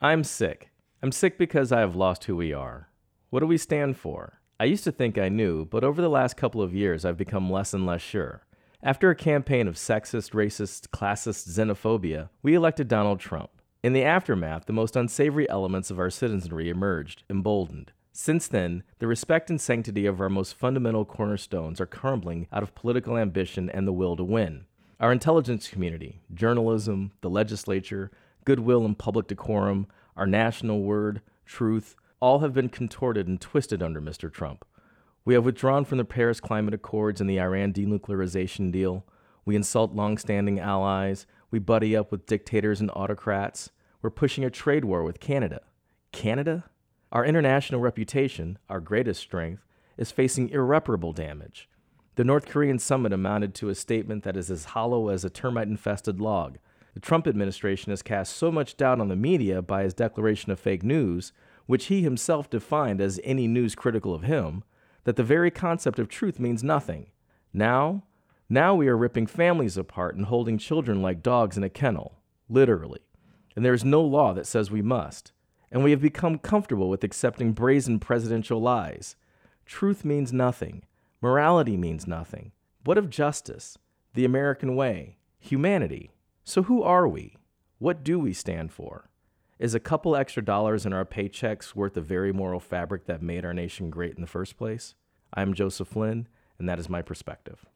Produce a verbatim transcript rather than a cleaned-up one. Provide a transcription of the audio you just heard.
I'm sick. I'm sick because I have lost who we are. What do we stand for? I used to think I knew, but over the last couple of years I've become less and less sure. After a campaign of sexist, racist, classist xenophobia, we elected Donald Trump. In the aftermath, the most unsavory elements of our citizenry emerged, emboldened. Since then, the respect and sanctity of our most fundamental cornerstones are crumbling out of political ambition and the will to win. Our intelligence community, journalism, the legislature, goodwill and public decorum, our national word, truth, all have been contorted and twisted under Mister Trump. We have withdrawn from the Paris Climate Accords and the Iran denuclearization deal. We insult long-standing allies. We buddy up with dictators and autocrats. We're pushing a trade war with Canada. Canada? Our international reputation, our greatest strength, is facing irreparable damage. The North Korean summit amounted to a statement that is as hollow as a termite-infested log. The Trump administration has cast so much doubt on the media by his declaration of fake news, which he himself defined as any news critical of him, that the very concept of truth means nothing. Now, now we are ripping families apart and holding children like dogs in a kennel, literally. And there is no law that says we must. And we have become comfortable with accepting brazen presidential lies. Truth means nothing. Morality means nothing. What of justice, the American way, humanity? So who are we? What do we stand for? Is a couple extra dollars in our paychecks worth the very moral fabric that made our nation great in the first place? I am Joseph Flynn, and that is my perspective.